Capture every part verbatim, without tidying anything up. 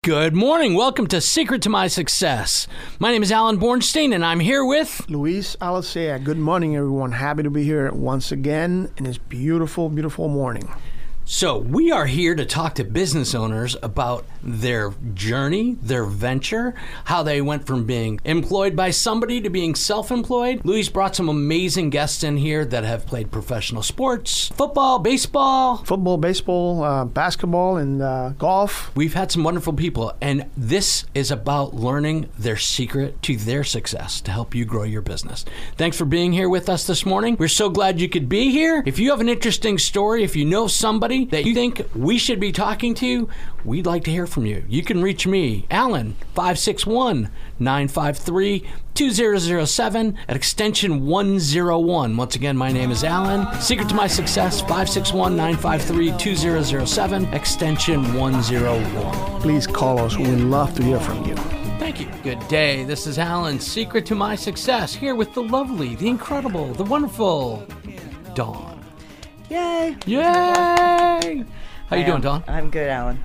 Good morning. Welcome to Secret to My Success. My name is Alan Bornstein, and I'm here with Luis Alicea. Good morning, everyone. Happy to be here once again in this beautiful, beautiful morning. So we are here to talk to business owners about their journey, their venture, how they went from being employed by somebody to being self-employed. Luis brought some amazing guests in here that have played professional sports, football, baseball. Football, baseball, uh, basketball, and uh, golf. We've had some wonderful people, and this is about learning their secret to their success to help you grow your business. Thanks for being here with us this morning. We're so glad you could be here. If you have an interesting story, if you know somebody that you think we should be talking to, we'd like to hear from you. You can reach me, Alan, five six one, nine five three, two zero zero seven at extension one oh one. Once again, my name is Alan. Secret to My Success, five six one, nine five three, two zero zero seven, extension one oh one. Please call us. We'd love to hear from you. Thank you. Good day. This is Alan, Secret to My Success, here with the lovely, the incredible, the wonderful Dawn. Yay! Yay! How you I doing, am. Dawn? I'm good, Alan.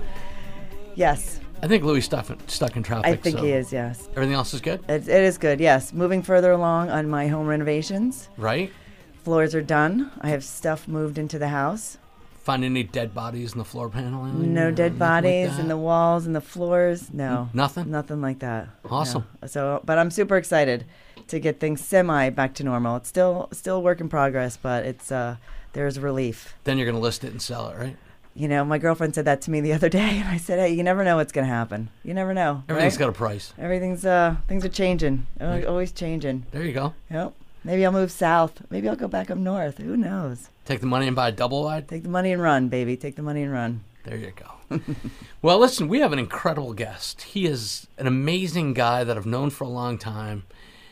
Yes. I think Louis stuck stuck in traffic. I think so he is, yes. Everything else is good? It, it is good, yes. Moving further along on my home renovations. Right? Floors are done. I have stuff moved into the house. Find any dead bodies in the floor paneling? No dead bodies like in the walls and the floors. No. Nothing? Nothing like that. Awesome. No. So, but I'm super excited to get things semi back to normal. It's still still a work in progress, but it's uh there's relief. Then you're going to list it and sell it, right? You know, my girlfriend said that to me the other day, and I said, hey, you never know what's going to happen. You never know. Everything's right? got a price. Everything's, uh, things are changing. Right. Always changing. There you go. Yep. Maybe I'll move south. Maybe I'll go back up north. Who knows? Take the money and buy a double wide? Take the money and run, baby. Take the money and run. There you go. Well, listen, we have an incredible guest. He is an amazing guy that I've known for a long time.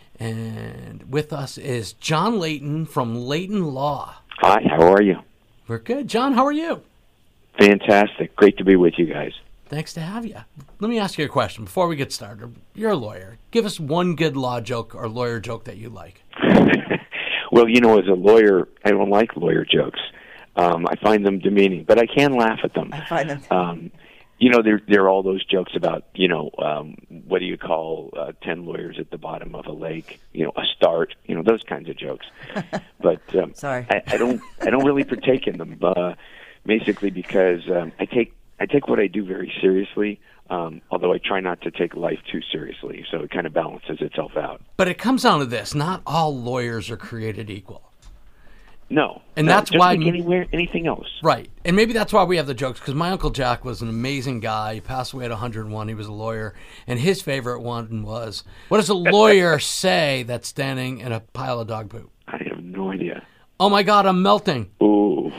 And with us is John Layton from Layton Law. Hi, how are you? We're good. John, how are you? Fantastic. Great to be with you guys. Thanks to have you. Let me ask you a question before we get started. You're a lawyer. Give us one good law joke or lawyer joke that you like. Well, you know, as a lawyer, I don't like lawyer jokes. Um, I find them demeaning, but I can laugh at them. I find them. Um, you know, there there are all those jokes about, you know, um, what do you call uh, ten lawyers at the bottom of a lake? You know, a start. You know, those kinds of jokes. But um, Sorry. I, I don't I don't really partake in them. Uh, basically, because um, I take I take what I do very seriously. Um, although I try not to take life too seriously, so it kind of balances itself out. But it comes down to this: not all lawyers are created equal. No, and no, that's just why like anywhere, anything else. Right, and maybe that's why we have the jokes. Because my uncle Jack was an amazing guy. He passed away at one hundred and one. He was a lawyer, and his favorite one was, "What does a lawyer say that's standing in a pile of dog poop?" I have no idea. Oh my God, I'm melting. Ooh.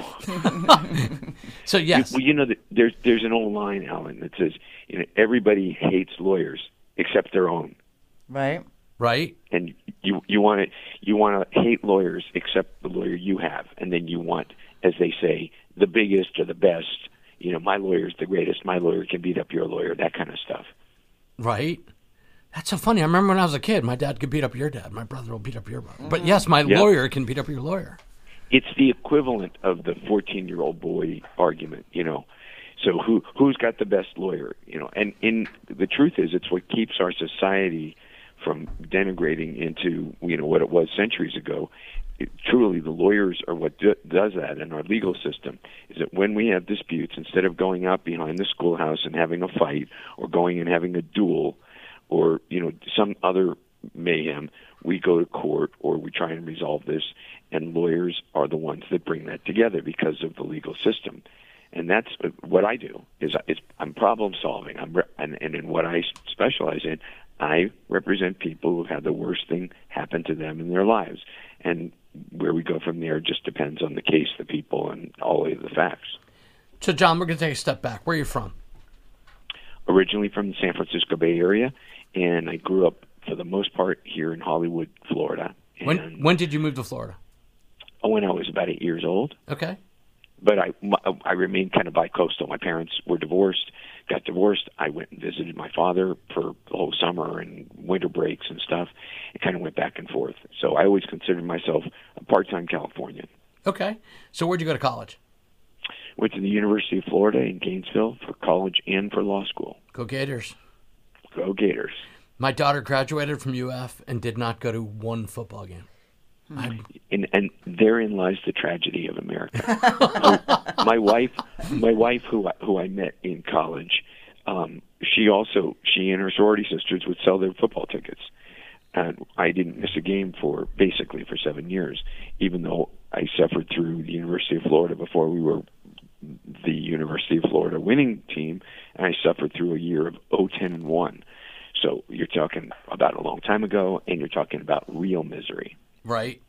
So yes, You, well, you know, there's there's an old line, Alan, that says, you know, everybody hates lawyers except their own. Right? right. And you you want to you want to hate lawyers except the lawyer you have, and then you want, as they say, the biggest or the best. You know, my lawyer's the greatest. My lawyer can beat up your lawyer. That kind of stuff. Right. That's so funny. I remember when I was a kid, my dad could beat up your dad. My brother will beat up your brother. But yes, my Yep. lawyer can beat up your lawyer. It's the equivalent of the fourteen-year-old boy argument, you know. So who who's got the best lawyer, you know? And in the truth is, it's what keeps our society from denigrating into, you know, what it was centuries ago. It, truly, the lawyers are what do, does that in our legal system. Is that when we have disputes, instead of going out behind the schoolhouse and having a fight, or going and having a duel, or you know some other mayhem, we go to court or we try and resolve this. And lawyers are the ones that bring that together because of the legal system. And that's what I do. Is, is I'm problem solving. I'm re- and, and in what I specialize in, I represent people who have the worst thing happen to them in their lives. And where we go from there just depends on the case, the people, and all of the facts. So, John, we're going to take a step back. Where are you from? Originally from the San Francisco Bay Area, and I grew up for the most part here in Hollywood, Florida. And When when did you move to Florida? when I was about eight years old. Okay. But I, I remained kind of bi-coastal. My parents were divorced, got divorced. I went and visited my father for the whole summer and winter breaks and stuff, and kind of went back and forth. So I always considered myself a part-time Californian. Okay. So where'd you go to college? Went to the University of Florida in Gainesville for college and for law school. Go Gators. Go Gators. My daughter graduated from U F and did not go to one football game. I'm... And, and therein lies the tragedy of America. my, my wife, my wife, who I, who I met in college, um, she also she and her sorority sisters would sell their football tickets, and I didn't miss a game for basically for seven years, even though I suffered through the University of Florida before we were the University of Florida winning team, and I suffered through a year of oh ten and one. So you're talking about a long time ago, and you're talking about real misery. Right.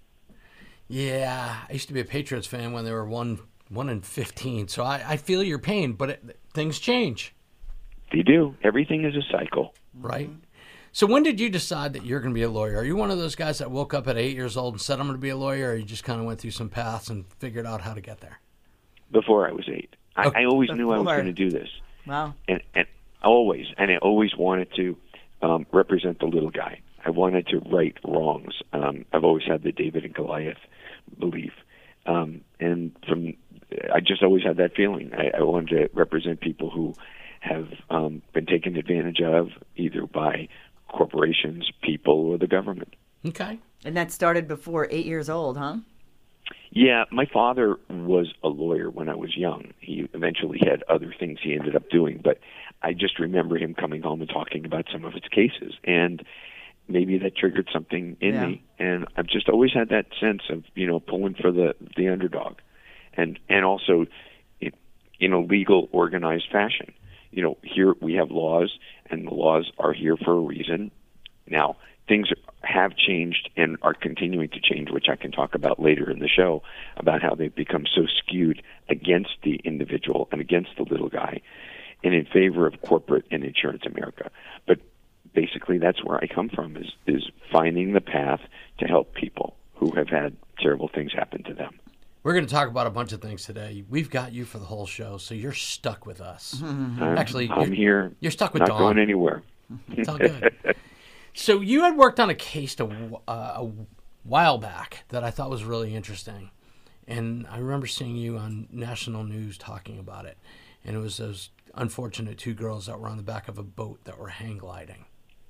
Yeah, I used to be a Patriots fan when they were one one and fifteen. So I, I feel your pain, but it, things change. They do. Everything is a cycle. Right. So when did you decide that you're going to be a lawyer? Are you one of those guys that woke up at eight years old and said, I'm going to be a lawyer, or you just kind of went through some paths and figured out how to get there? Before I was eight. I, Okay. I always knew I was Before. going to do this. Wow. And, and always. And I always wanted to um, represent the little guy. I wanted to right wrongs. Um, I've always had the David and Goliath belief. Um, and from I just always had that feeling. I, I wanted to represent people who have um, been taken advantage of either by corporations, people, or the government. Okay. And that started before eight years old, huh? Yeah, my father was a lawyer when I was young. He eventually had other things he ended up doing, but I just remember him coming home and talking about some of his cases, and maybe that triggered something in Yeah. me. And I've just always had that sense of, you know, pulling for the, the underdog, and and also in, in a legal, organized fashion. You know, here we have laws, and the laws are here for a reason. Now, things have changed and are continuing to change, which I can talk about later in the show, about how they've become so skewed against the individual and against the little guy and in favor of corporate and insurance America. But basically that's where I come from, is, is finding the path to help people who have had terrible things happen to them. We're going to talk about a bunch of things today. We've got you for the whole show, so you're stuck with us. I'm, Actually, I'm you're, here. You're stuck with not Dawn. going anywhere. It's all good. So you had worked on a case a, uh, a while back that I thought was really interesting. And I remember seeing you on national news talking about it. And it was those unfortunate two girls that were on the back of a boat that were hang gliding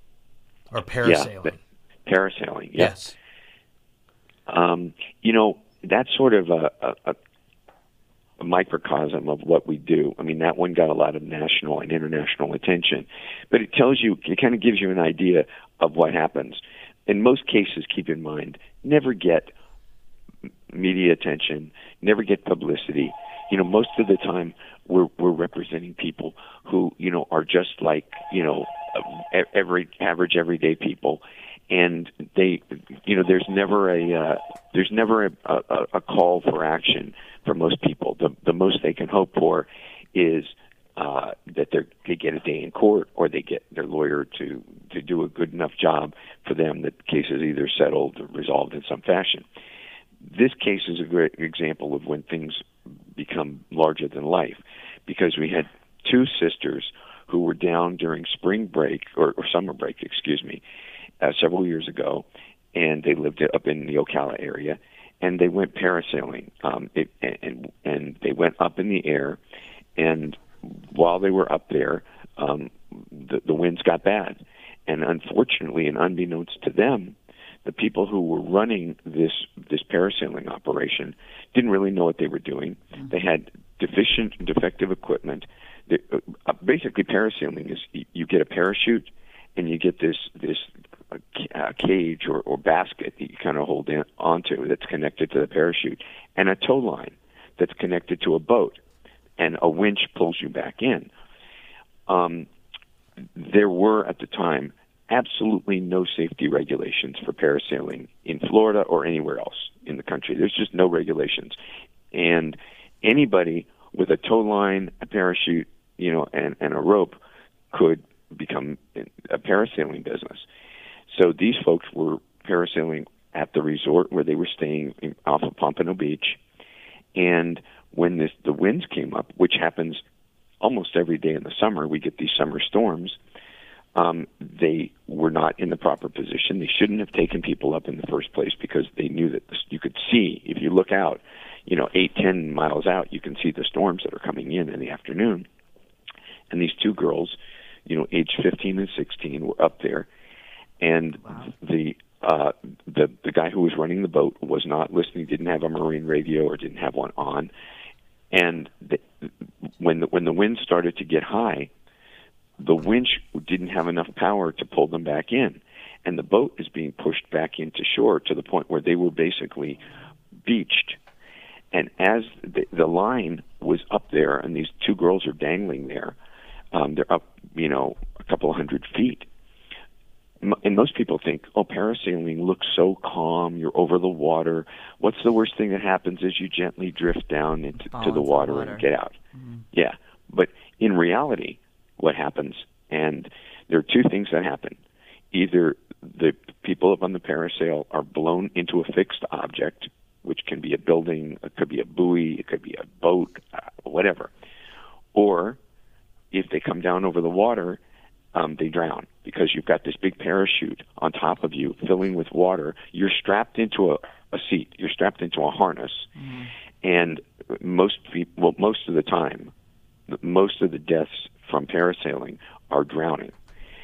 or parasailing. Yeah, parasailing, yeah. Yes. Um, you know, that's sort of a, a, a microcosm of what we do. I mean, that one got a lot of national and international attention, but it tells you, it kind of gives you an idea of what happens. In most cases, keep in mind, never get media attention, never get publicity. You know, most of the time we're we're representing people who, you know, are just like, you know, every average everyday people. And they, you know, there's never a uh, there's never a, a, a call for action for most people. The the most they can hope for is uh, that they they get a day in court, or they get their lawyer to to do a good enough job for them that the case is either settled or resolved in some fashion. This case is a great example of when things become larger than life, because we had two sisters who were down during spring break or, or summer break, excuse me. Uh, several years ago, and they lived up in the Ocala area, and they went parasailing, um, it, and, and they went up in the air, and while they were up there, um, the, the winds got bad, and unfortunately, and unbeknownst to them, the people who were running this this parasailing operation didn't really know what they were doing. Mm-hmm. They had deficient, defective equipment. They, uh, basically, parasailing is you get a parachute, and you get this this uh, cage or, or basket that you kind of hold in, onto that's connected to the parachute, and a tow line that's connected to a boat, and a winch pulls you back in. Um, there were, at the time, absolutely no safety regulations for parasailing in Florida or anywhere else in the country. There's just no regulations. And anybody with a tow line, a parachute, you know, and, and a rope could become a parasailing business. So these folks were parasailing at the resort where they were staying in, off of Pompano Beach. And when this, the winds came up, which happens almost every day in the summer, we get these summer storms, um, they were not in the proper position. They shouldn't have taken people up in the first place, because they knew that this, you could see, if you look out, you know, eight, ten miles out, you can see the storms that are coming in in the afternoon. And these two girls you know, age fifteen and sixteen, were up there, and wow. the uh, the the guy who was running the boat was not listening, didn't have a marine radio or didn't have one on, and the, when the, when the wind started to get high, the winch didn't have enough power to pull them back in, and the boat is being pushed back into shore to the point where they were basically beached. And as the, the line was up there, and these two girls are dangling there, um, they're up, you know, a couple of hundred feet. M- and most people think, oh, parasailing looks so calm. You're over the water. What's the worst thing that happens is you gently drift down into to the water, water and get out. Mm-hmm. Yeah. But in reality, what happens, and there are two things that happen. Either the people up on the parasail are blown into a fixed object, which can be a building, it could be a buoy, it could be a boat, uh, whatever. Or if they come down over the water, um, they drown because you've got this big parachute on top of you filling with water. You're strapped into a, a seat. You're strapped into a harness. Mm-hmm. And most people, well, most of the time, most of the deaths from parasailing are drowning.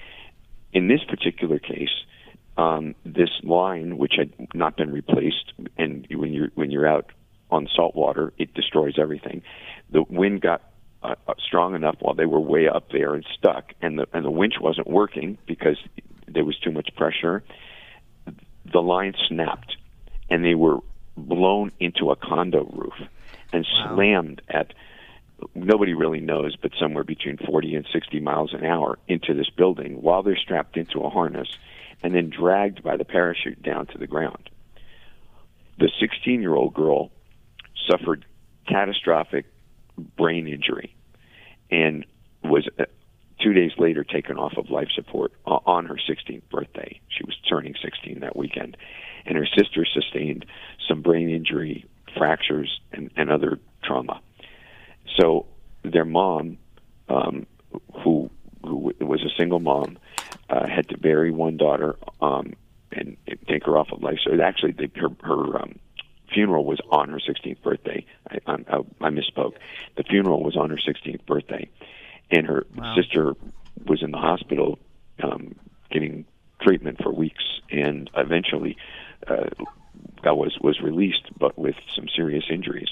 In this particular case, Um, this line, which had not been replaced, and when you're when you're out on salt water, it destroys everything. The wind got uh, strong enough while they were way up there and stuck, and the and the winch wasn't working because there was too much pressure. The line snapped, and they were blown into a condo roof and wow. slammed at, nobody really knows, but somewhere between forty and sixty miles an hour into this building while they're strapped into a harness, and then dragged by the parachute down to the ground. The sixteen-year-old girl suffered catastrophic brain injury and was uh, two days later taken off of life support uh, on her sixteenth birthday. She was turning sixteen that weekend. And her sister sustained some brain injury, fractures, and, and other trauma. So their mom, um, who, who was a single mom, Uh, had to bury one daughter um, and, and take her off of life. So actually, the, her, her um, funeral was on her sixteenth birthday. I, I, I misspoke. The funeral was on her sixteenth birthday, and her wow. sister was in the hospital um, getting treatment for weeks, and eventually uh, was was released, but with some serious injuries.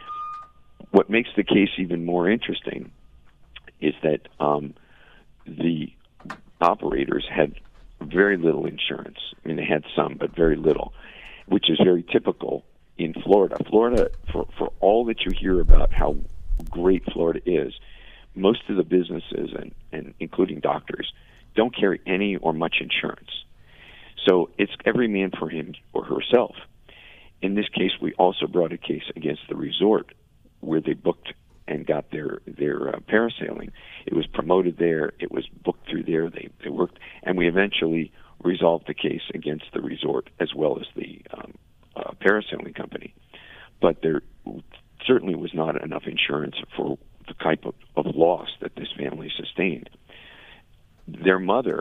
What makes the case even more interesting is that um, the operators had very little insurance. I mean, they had some, but very little, which is very typical in Florida. Florida, for, for all that you hear about how great Florida is, most of the businesses, and, and including doctors, don't carry any or much insurance. So it's every man for him or herself. In this case, we also brought a case against the resort where they booked and got their their uh, parasailing. It was promoted there. It was booked through there. They they worked, and we eventually resolved the case against the resort as well as the um, uh, parasailing company. But there certainly was not enough insurance for the type of, of loss that this family sustained. Their mother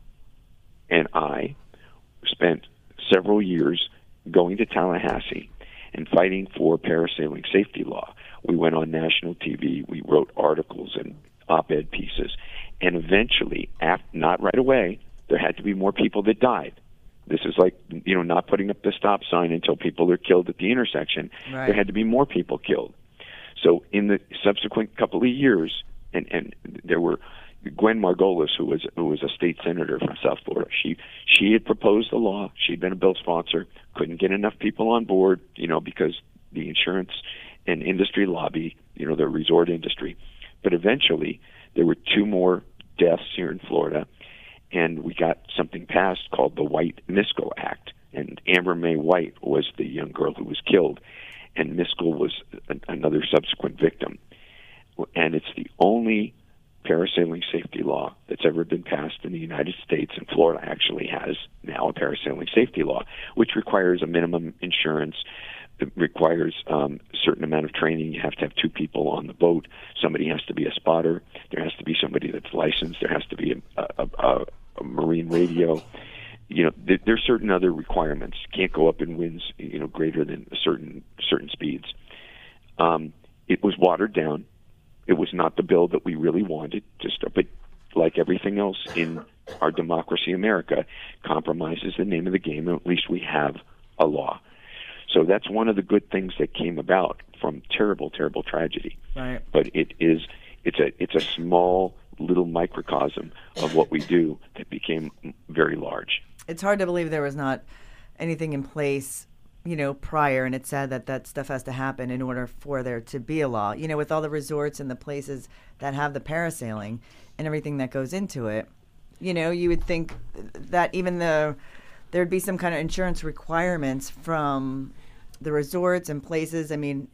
and I spent several years going to Tallahassee and fighting for parasailing safety law. We went on national T V. We wrote articles and op-ed pieces. And eventually, after, not right away, there had to be more people that died. This is like, you know, not putting up the stop sign until people are killed at the intersection. Right. There had to be more people killed. So in the subsequent couple of years, and, and there were Gwen Margolis, who was who was a state senator from South Florida. She she had proposed a law. She'd been a bill sponsor. Couldn't get enough people on board, you know, because the insurance and industry lobby, you know, the resort industry. But eventually, there were two more deaths here in Florida, and we got something passed called the White-Misko Act. And Amber May White was the young girl who was killed, and Misko was a, another subsequent victim. And it's the only parasailing safety law that's ever been passed in the United States, and Florida actually has now a parasailing safety law, which requires a minimum insurance. It requires um, a certain amount of training. You have to have two people on the boat. Somebody has to be a spotter. There has to be somebody that's licensed. There has to be a, a, a, a marine radio. You know, there, there's certain other requirements. You can't go up in winds, you know, greater than certain certain speeds. Um, it was watered down. It was not the bill that we really wanted to start. But like everything else in our democracy, America, compromise is the name of the game, and at least we have a law. So that's one of the good things that came about from terrible, terrible tragedy. Right. But it is, it's a, it's a small little microcosm of what we do that became very large. It's hard to believe there was not anything in place, you know, prior, and it's sad that that stuff has to happen in order for there to be a law. You know, with all the resorts and the places that have the parasailing and everything that goes into it, you know, you would think that even the there'd be some kind of insurance requirements from the resorts and places. I mean,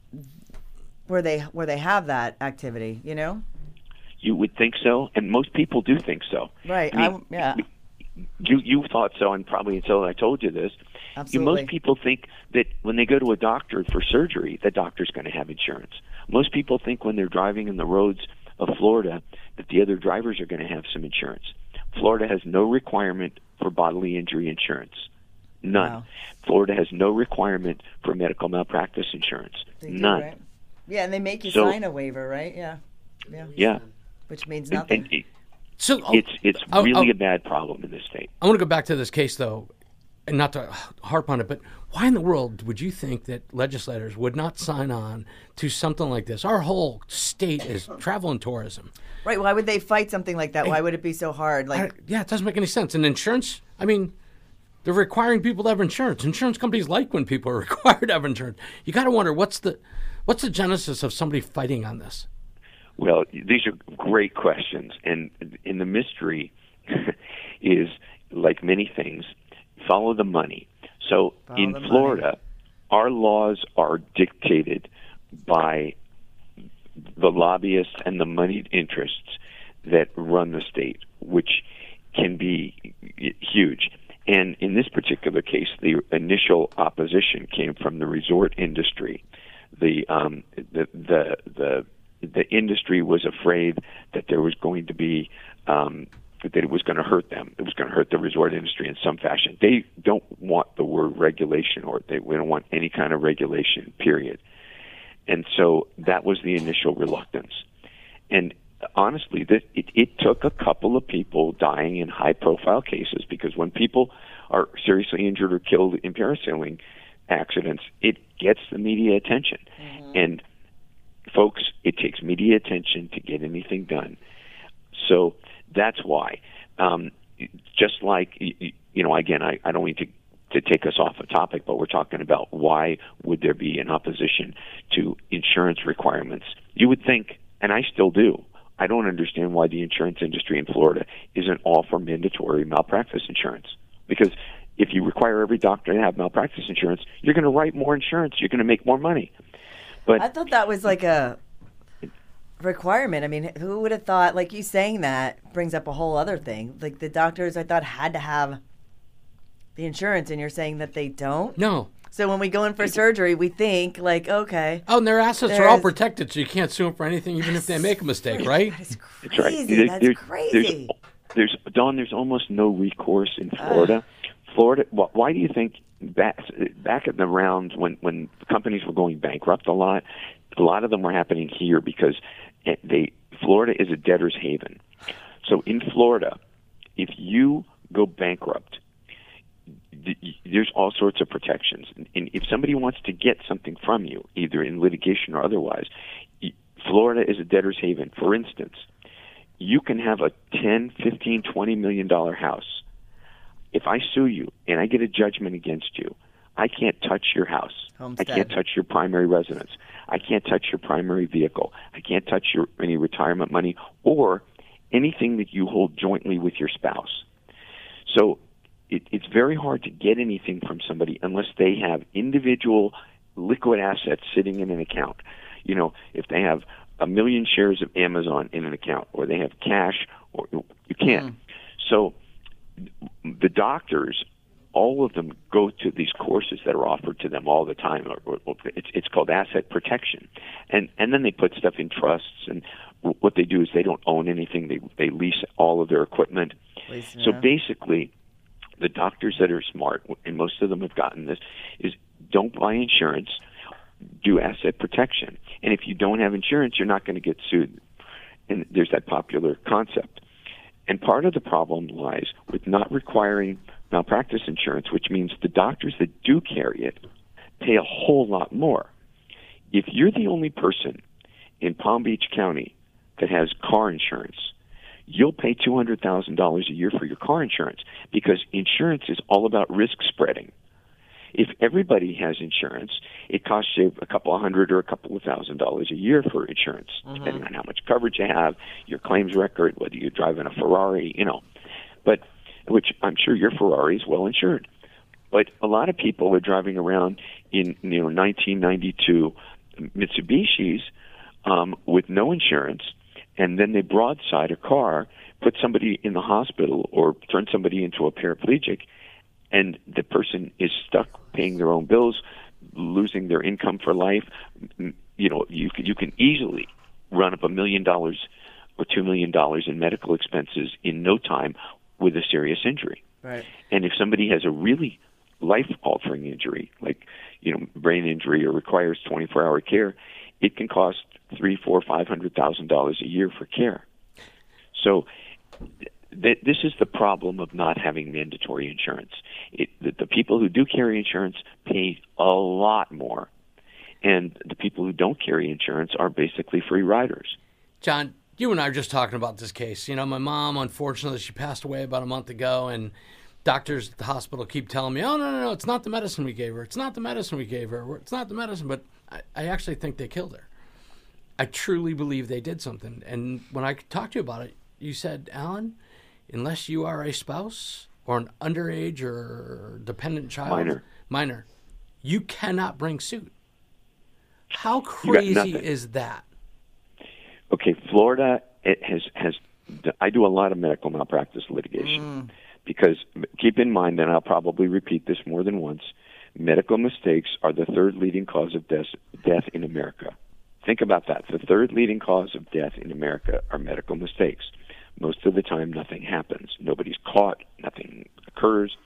where they where they have that activity, you know. You would think so, and most people do think so. Right. I mean, I, yeah. You you thought so, and probably until I told you this. Absolutely. You, most people think that when they go to a doctor for surgery, the doctor's going to have insurance. Most people think when they're driving in the roads of Florida that the other drivers are going to have some insurance. Florida has no requirement for bodily injury insurance. None. Wow. Florida has no requirement for medical malpractice insurance. They do, None. right? Yeah, and they make you So- sign a waiver, right? Yeah. Yeah. Yeah. Which means And- nothing. and it- So oh, it's it's oh, really oh. a bad problem in this state. I want to go back to this case, though, and not to harp on it, but why in the world would you think that legislators would not sign on to something like this? Our whole state is travel and tourism. Right. Why would they fight something like that? Why would it be so hard? Like, I, yeah, it doesn't make any sense. And insurance, I mean, they're requiring people to have insurance. Insurance companies like when people are required to have insurance. You got to wonder, what's the what's the genesis of somebody fighting on this? Well, these are great questions, and in the mystery is, like many things, follow the money. So Follow in the Florida, money. our laws are dictated by the lobbyists and the moneyed interests that run the state, which can be huge. And in this particular case, the initial opposition came from the resort industry. The um, the the the the industry was afraid that there was going to be um, that it was going to hurt them. It was going to hurt the resort industry in some fashion. They don't want the word regulation, or they, we don't want any kind of regulation, period. And so that was the initial reluctance. And honestly, that it, it took a couple of people dying in high-profile cases, because when people are seriously injured or killed in parasailing accidents, it gets the media attention. Mm-hmm. And folks, it takes media attention to get anything done. So that's why. Um, just like, you know, again, I, I don't mean to, to take us off a topic, but we're talking about why would there be an opposition to insurance requirements. You would think, and I still do, I don't understand why the insurance industry in Florida isn't all for mandatory malpractice insurance. Because if you require every doctor to have malpractice insurance, you're going to write more insurance, you're going to make more money. But I thought that was like a requirement. I mean, who would have thought, like you saying that brings up a whole other thing. Like the doctors, I thought, had to have the insurance, and you're saying that they don't? No. So when we go in for surgery, we think, like, okay. Oh, and their assets are all There's- protected, so you can't sue them for anything, even if they make a mistake, right? That is That's right. crazy. There- That's there- crazy. There's, there's Dawn. There's almost no recourse in Florida. Florida. wh- Why do you think back back at the rounds when when companies were going bankrupt a lot, a lot of them were happening here because it- they Florida is a debtor's haven. So in Florida, if you go bankrupt, th- there's all sorts of protections. And if somebody wants to get something from you, either in litigation or otherwise, y- Florida is a debtor's haven. For instance, you can have a ten, fifteen, twenty million dollar house. If I sue you and I get a judgment against you, I can't touch your house. Homestead. I can't touch your primary residence. I can't touch your primary vehicle. I can't touch your any retirement money or anything that you hold jointly with your spouse. So it, it's very hard to get anything from somebody unless they have individual liquid assets sitting in an account. You know, if they have a million shares of Amazon in an account, or they have cash, or you can't. Mm. So the doctors, all of them go to these courses that are offered to them all the time. It's, it's called asset protection. And and then they put stuff in trusts, and what they do is they don't own anything. They they lease all of their equipment. Lease, yeah. So basically, the doctors that are smart, and most of them have gotten this, is don't buy insurance, do asset protection. And if you don't have insurance, you're not going to get sued. And there's that popular concept. And part of the problem lies with not requiring malpractice insurance, which means the doctors that do carry it pay a whole lot more. If you're the only person in Palm Beach County that has car insurance, you'll pay two hundred thousand dollars a year for your car insurance because insurance is all about risk spreading. If everybody has insurance, it costs you a couple of hundred or a couple of thousand dollars a year for insurance, mm-hmm. depending on how much coverage you have, your claims record, whether you're driving a Ferrari, you know. But which I'm sure your Ferrari is well insured. But a lot of people are driving around in you know nineteen ninety-two Mitsubishis um, with no insurance, and then they broadside a car, put somebody in the hospital, or turn somebody into a paraplegic, and the person is stuck paying their own bills, losing their income for life. You know, you can, you can easily run up a million dollars or two million dollars in medical expenses in no time with a serious injury. Right. And if somebody has a really life-altering injury, like you know, brain injury, or requires twenty-four hour care, it can cost three, four, five hundred thousand dollars a year for care. So th- this is the problem of not having mandatory insurance. It, the, the people who do carry insurance pay a lot more, and the people who don't carry insurance are basically free riders. John, you and I were just talking about this case. You know, my mom, unfortunately, she passed away about a month ago, and doctors at the hospital keep telling me, oh, no, no, no, it's not the medicine we gave her. It's not the medicine we gave her. It's not the medicine. But I, I actually think they killed her. I truly believe they did something. And when I talked to you about it, you said, Alan, unless you are a spouse or an underage or dependent child, minor, minor you cannot bring suit. How crazy is that? Okay, Florida it has has. I do a lot of medical malpractice litigation mm. because keep in mind, and I'll probably repeat this more than once, medical mistakes are the third leading cause of death, death in America. Think about that. The third leading cause of death in America are medical mistakes. Most of the time, nothing happens. Nobody's caught. Nothing occurs.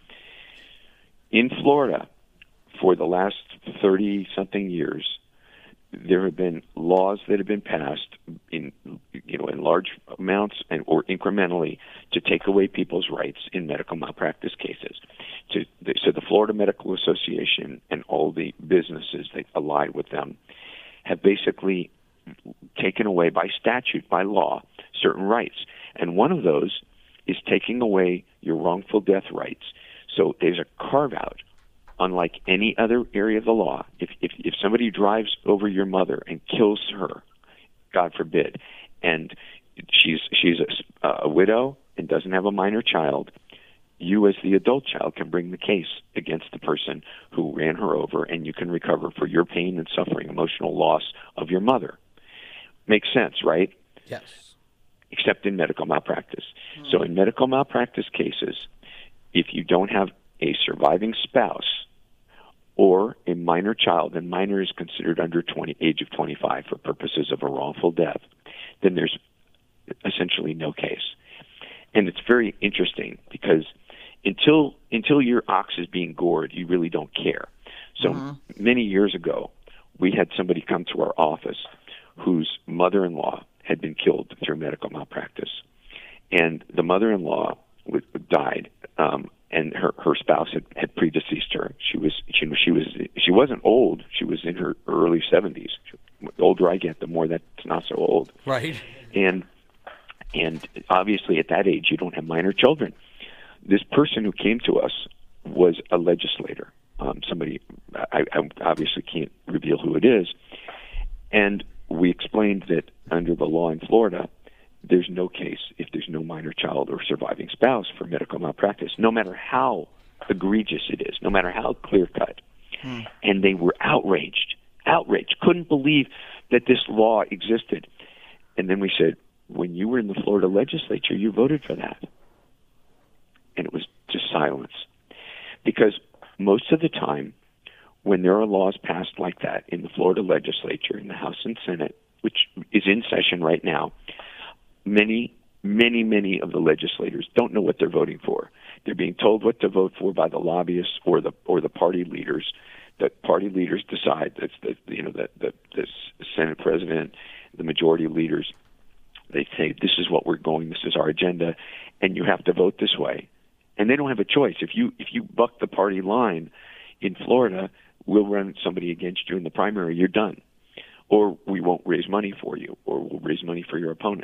In Florida, for the last thirty-something years, there have been laws that have been passed in, you know, in large amounts and or incrementally to take away people's rights in medical malpractice cases. To, so the Florida Medical Association and all the businesses that ally with them have basically taken away by statute, by law, certain rights. And one of those is taking away your wrongful death rights. So there's a carve-out. Unlike any other area of the law, if, if if somebody drives over your mother and kills her, God forbid, and she's she's a, a widow and doesn't have a minor child, you as the adult child can bring the case against the person who ran her over, and you can recover for your pain and suffering, emotional loss of your mother. Makes sense, right? Yes. Except in medical malpractice. Mm. So in medical malpractice cases, if you don't have a surviving spouse or a minor child, and minor is considered under twenty, age of twenty-five for purposes of a wrongful death, then there's essentially no case. And it's very interesting because until until your ox is being gored, you really don't care. So mm-hmm. many years ago, we had somebody come to our office whose mother-in-law had been killed through medical malpractice. And the mother-in-law w- died, um, and her, her spouse had, had predeceased her. She was she, she was she wasn't old. She was in her early seventies. The older I get, the more that's not so old. Right. And and obviously at that age, you don't have minor children. This person who came to us was a legislator. Um, somebody, I, I obviously can't reveal who it is. And we explained that under the law in Florida, there's no case if there's no minor child or surviving spouse for medical malpractice, no matter how egregious it is, no matter how clear-cut. Hmm. And they were outraged, outraged, couldn't believe that this law existed. And then we said, when you were in the Florida legislature, you voted for that. And it was just silence. Because most of the time, when there are laws passed like that in the Florida legislature, in the House and Senate, which is in session right now, many, many, many of the legislators don't know what they're voting for. They're being told what to vote for by the lobbyists or the or the party leaders. The party leaders decide. That's the you know the the, the Senate president, the majority leaders. They say this is what we're going. This is our agenda, and you have to vote this way. And they don't have a choice. If you if you buck the party line in Florida, we'll run somebody against you in the primary, you're done. Or we won't raise money for you, or we'll raise money for your opponent.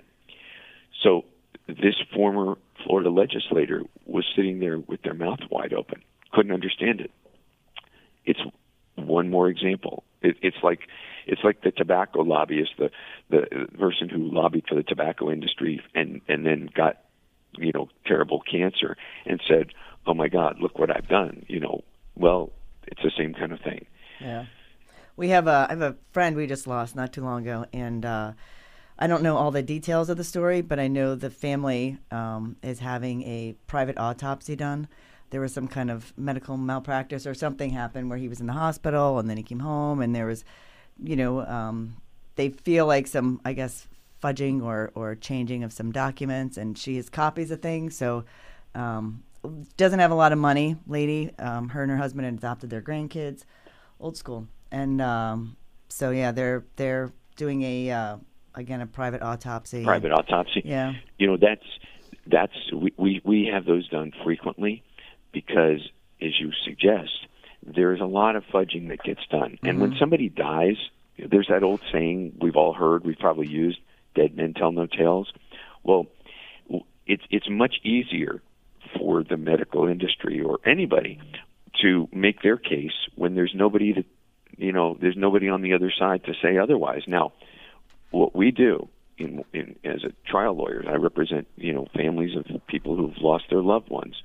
So this former Florida legislator was sitting there with their mouth wide open, couldn't understand it. It's one more example. It, it's like it's like the tobacco lobbyist, the the person who lobbied for the tobacco industry and, and then got, you know, terrible cancer and said, "Oh my God, look what I've done." You know, well, it's the same kind of thing. Yeah. We have a I have a friend we just lost not too long ago, and uh, I don't know all the details of the story, but I know the family um, is having a private autopsy done. There was some kind of medical malpractice or something happened where he was in the hospital and then he came home, and there was, you know, um, they feel like some, I guess, fudging or, or changing of some documents, and she has copies of things. So um, doesn't have a lot of money, lady. Um, her and her husband had adopted their grandkids, old school. And um, so, yeah, they're they're doing a, uh, again, a private autopsy. Private autopsy. Yeah. You know, that's, that's we, we, we have those done frequently because, as you suggest, there's a lot of fudging that gets done. Mm-hmm. And when somebody dies, there's that old saying we've all heard, we've probably used, dead men tell no tales. Well, it's it's much easier for the medical industry or anybody to make their case when there's nobody to, you know, there's nobody on the other side to say otherwise. Now, what we do in, in as a trial lawyer, I represent, you know, families of people who've lost their loved ones.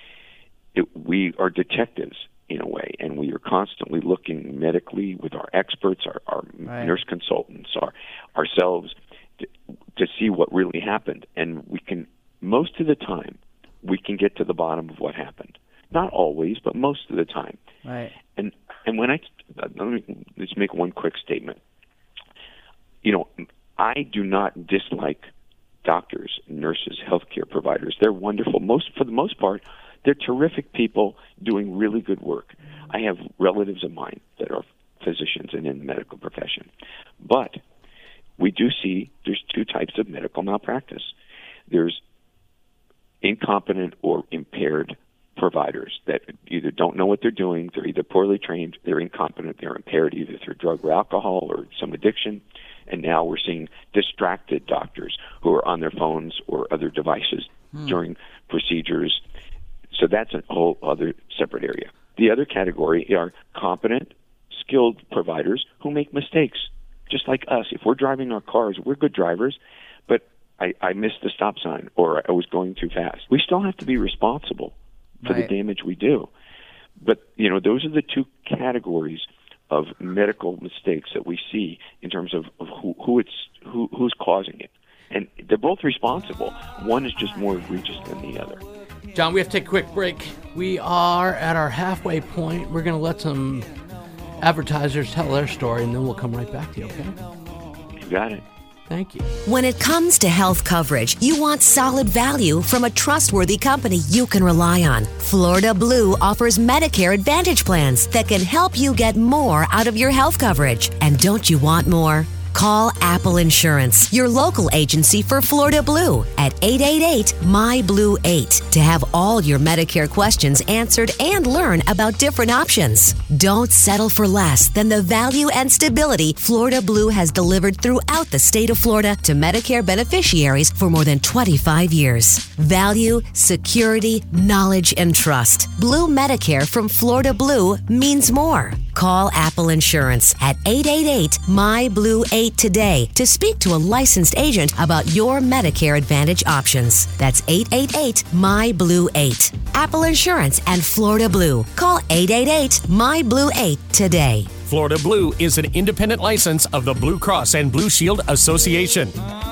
It, we are detectives in a way, and we are constantly looking medically with our experts, our, our right. nurse consultants, our ourselves, to, to see what really happened. And we can, most of the time, we can get to the bottom of what happened. Not always, but most of the time. Right. And and when I let me just make one quick statement. You know, I do not dislike doctors, nurses, healthcare providers. They're wonderful. Most for the most part, they're terrific people doing really good work. I have relatives of mine that are physicians and in the medical profession. But we do see there's two types of medical malpractice. There's incompetent or impaired providers that either don't know what they're doing, they're either poorly trained, they're incompetent, they're impaired either through drug or alcohol or some addiction. And now we're seeing distracted doctors who are on their phones or other devices hmm. during procedures. So that's a whole other separate area. The other category are competent, skilled providers who make mistakes, just like us. If we're driving our cars, we're good drivers, but I, I missed the stop sign or I was going too fast. We still have to be responsible for right. the damage we do. But, you know, those are the two categories of medical mistakes that we see in terms of, of who, who it's who, who's causing it. And they're both responsible. One is just more egregious than the other. John, we have to take a quick break. We are at our halfway point. We're going to let some advertisers tell their story, and then we'll come right back to you, okay? You got it. Thank you. When it comes to health coverage, you want solid value from a trustworthy company you can rely on. Florida Blue offers Medicare Advantage plans that can help you get more out of your health coverage. And don't you want more? Call Apple Insurance, your local agency for Florida Blue, at eight eight eight, M Y Blue eight to have all your Medicare questions answered and learn about different options. Don't settle for less than the value and stability Florida Blue has delivered throughout the state of Florida to Medicare beneficiaries for more than twenty-five years. Value, security, knowledge, and trust. Blue Medicare from Florida Blue means more. Call Apple Insurance at eight eight eight, M Y Blue eight today to speak to a licensed agent about your Medicare Advantage options. That's eight eight eight, M Y Blue eight. Apple Insurance and Florida Blue. Call eight eight eight, M Y Blue eight today. Florida Blue is an independent license of the Blue Cross and Blue Shield Association.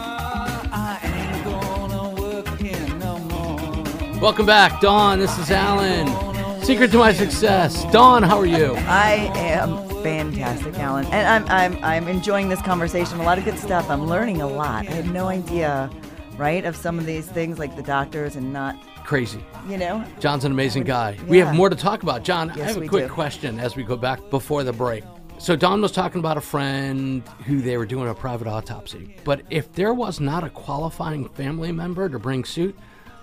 Welcome back, Dawn. This is Alan. Secret to my success. Dawn, how are you? I am fantastic, Alan. And I'm I'm I'm enjoying this conversation. A lot of good stuff. I'm learning a lot. I had no idea, right, of some of these things like the doctors and not crazy. You know? John's an amazing guy. Yeah. We have more to talk about. John, yes, I have a we quick do. question as we go back before the break. So Dawn was talking about a friend who they were doing a private autopsy. But if there was not a qualifying family member to bring suit,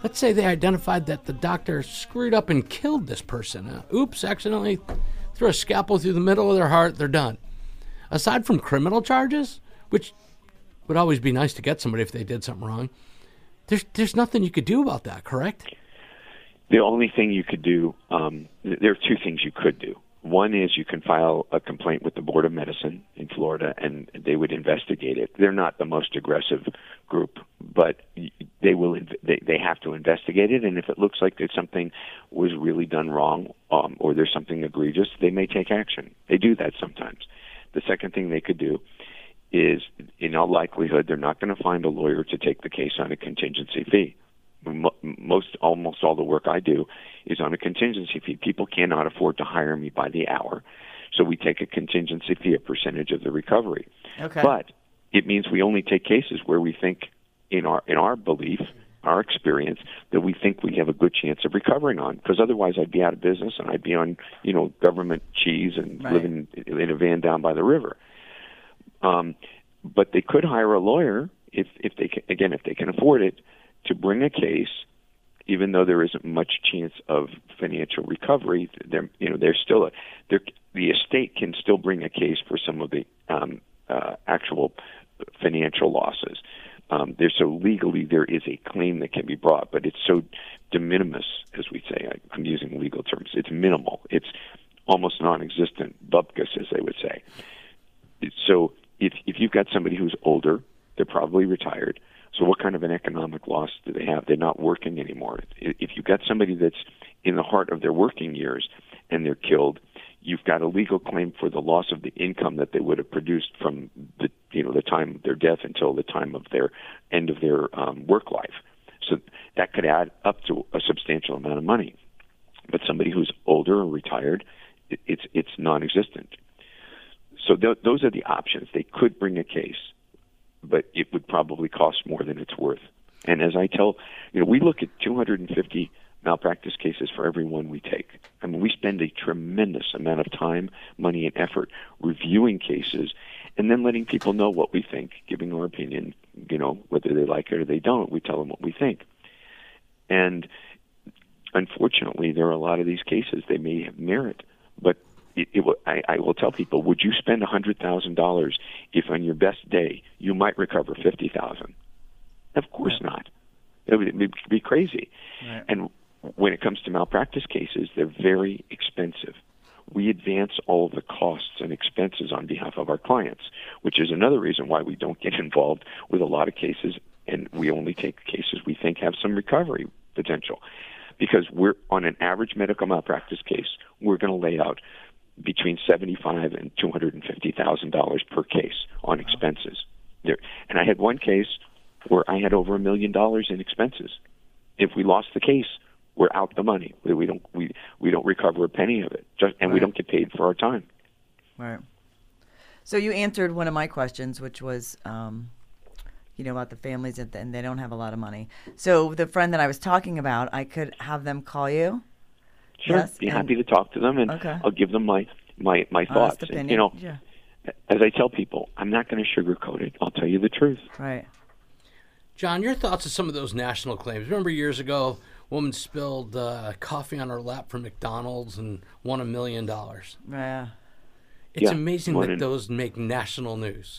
let's say they identified that the doctor screwed up and killed this person. Uh, oops, accidentally threw a scalpel through the middle of their heart, they're done. Aside from criminal charges, which would always be nice to get somebody if they did something wrong, there's there's nothing you could do about that, correct? The only thing you could do, um, there are two things you could do. One is you can file a complaint with the Board of Medicine in Florida, and they would investigate it. They're not the most aggressive group, but they will. They, they have to investigate it, and if it looks like that something was really done wrong, um, or there's something egregious, they may take action. They do that sometimes. The second thing they could do is, in all likelihood, they're not going to find a lawyer to take the case on a contingency fee. Most, almost all the work I do is on a contingency fee. People cannot afford to hire me by the hour, so we take a contingency fee, a percentage of the recovery. Okay. But it means we only take cases where we think, in our in our belief, our experience, that we think we have a good chance of recovering on. Because otherwise, I'd be out of business and I'd be on, you know, government cheese and right. living in a van down by the river. Um, but they could hire a lawyer if if they can, again if they can afford it, to bring a case, even though there isn't much chance of financial recovery. There, you know, there's still a there, the estate can still bring a case for some of the um, uh, actual financial losses. Um, there's so legally there is a claim that can be brought, but it's so de minimis, as we say. I'm using legal terms. It's minimal. It's almost non-existent, bupkis, as they would say. So if if you've got somebody who's older, they're probably retired. So what kind of an economic loss do they have? They're not working anymore. If you've got somebody that's in the heart of their working years and they're killed, you've got a legal claim for the loss of the income that they would have produced from the you know the time of their death until the time of their end of their um, work life. So that could add up to a substantial amount of money. But somebody who's older or retired, it, it's it's non-existent. So th- those are the options. They could bring a case, but it would probably cost more than it's worth. And as I tell, you know, we look at two hundred fifty malpractice cases for every one we take. I mean, we spend a tremendous amount of time, money, and effort reviewing cases and then letting people know what we think, giving our opinion, you know, whether they like it or they don't. We tell them what we think. And unfortunately, there are a lot of these cases, they may have merit, but It, it, I, I will tell people, would you spend one hundred thousand dollars if on your best day you might recover fifty thousand dollars? Of course yeah. not. It would, it would be crazy. Right. And when it comes to malpractice cases, they're very expensive. We advance all of the costs and expenses on behalf of our clients, which is another reason why we don't get involved with a lot of cases, and we only take cases we think have some recovery potential. Because we're on an average medical malpractice case, we're going to lay out between seventy-five thousand dollars and two hundred fifty thousand dollars per case on expenses. There, and I had one case where I had over a million dollars in expenses. If we lost the case, we're out the money. We, we don't we, we don't recover a penny of it, just, and right. we don't get paid for our time. Right. So you answered one of my questions, which was, um, you know, about the families and they don't have a lot of money. So the friend that I was talking about, I could have them call you. Sure, yes, be and, happy to talk to them, and okay. I'll give them my my, my thoughts. And, you know, yeah. as I tell people, I'm not going to sugarcoat it. I'll tell you the truth. Right. John, your thoughts on some of those national claims? Remember years ago, a woman spilled uh, coffee on her lap from McDonald's and won a million dollars. Yeah. It's yeah, amazing that than, those make national news.